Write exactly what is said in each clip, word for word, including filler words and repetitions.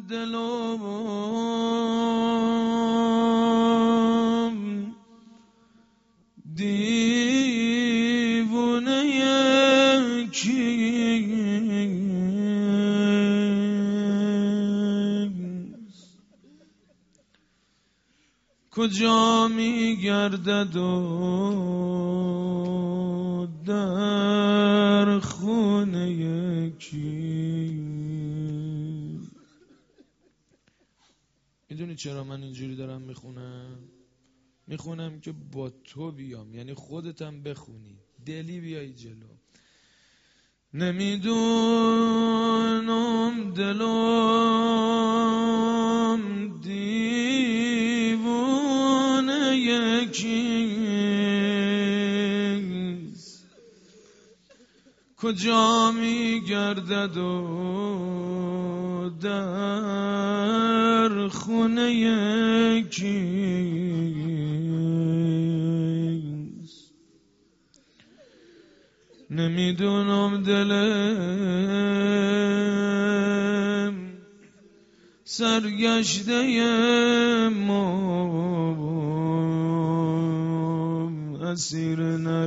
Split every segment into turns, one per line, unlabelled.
دلم دیوونه کیست، کجا میگردد و در خونه کیست. میدونی چرا من اینجوری دارم میخونم؟ میخونم که با تو بیام، یعنی خودتم بخونی، دلی بیای جلو. نمیدونم دلم دیوونه یکیست، کجا میگردد و در خونه یکیست. نمیدونم دلم سرگشته مام، اسیر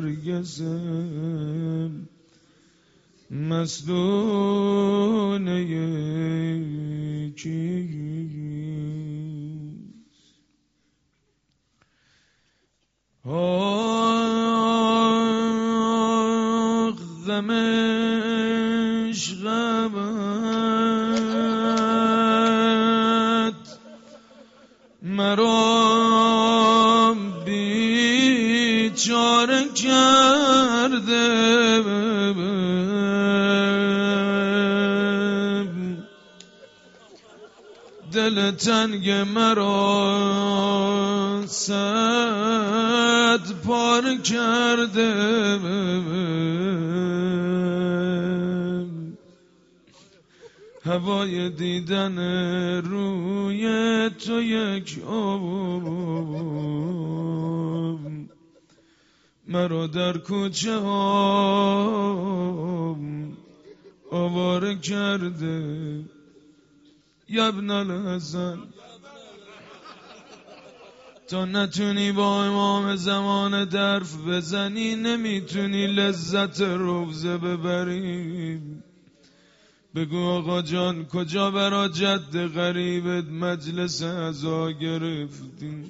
نرگسم مستونه کیست. آخ غم عشقت مرا بیچاره کرده، دل تنگ مرا صد پار کرده. هوای دیدن روی تو یک عمر مرا در کوچه ها آواره کرده. ابن الحسن تا نتونی با امام زمان درف بزنی، نمیتونی لذت روزه ببری. بگو آقا جان کجا برا جد غریبت مجلس عزا گرفتی؟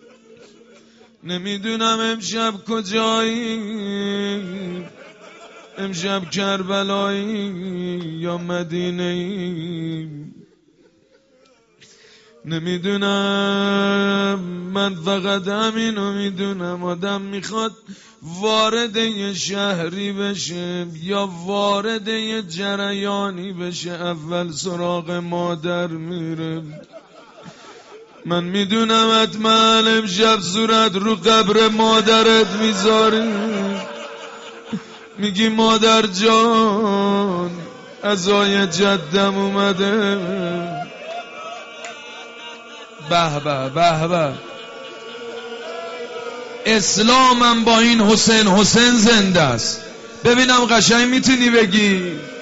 نمیدونم امشب کجایی، امشب کربلایی یا مدینه‌ای. نمیدونم، من فقط همینو میدونم، آدم میخواد وارد یه شهری بشه یا وارد یه جریانی بشه، اول سراغ مادر میره. من میدونم حتما امشب صورت رو قبر مادرت میذاری، میگی مادر جان عزای جدم اومده. به به به به، اسلامم با این حسین حسین زنده است. ببینم قشنگ میتونی بگی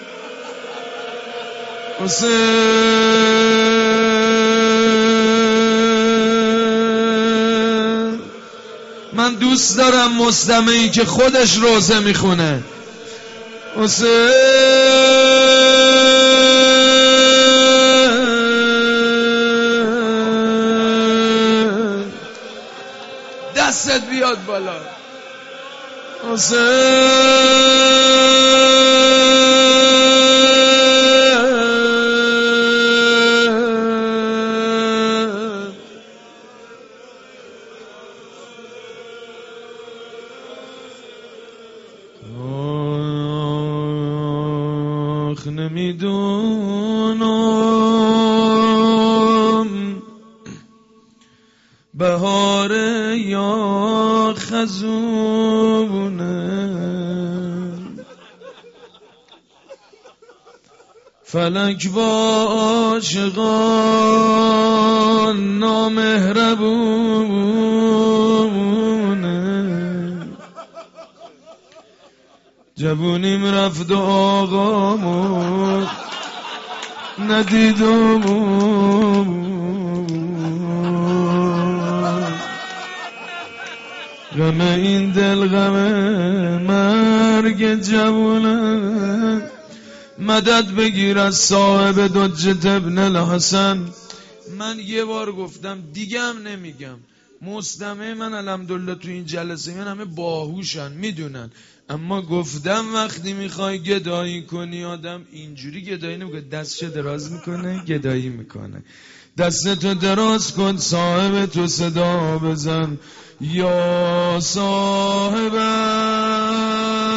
حسین. من دوست دارم مستمعی که خودش روزه میخونه. حسین دستت بیاد بالا. آخ نمیدونم بهاره یا خزونه، فلک با عاشقان نامهربونه. جوونیم رفت و آقامون ندیدم غم این دل غم مرگ جوونه مدد بگیر از صاحب دجت ابن الحسن. من یه بار گفتم دیگه هم نمیگم، مستمع من الحمدلله تو این جلسه من همه باهوشن میدونن، اما گفتم وقتی میخوای گدایی کنی آدم اینجوری گدایی نمیکنه، دستش دراز میکنه گدایی میکنه. دستتو دراز کن صاحب تو صدا بزن یا صاحب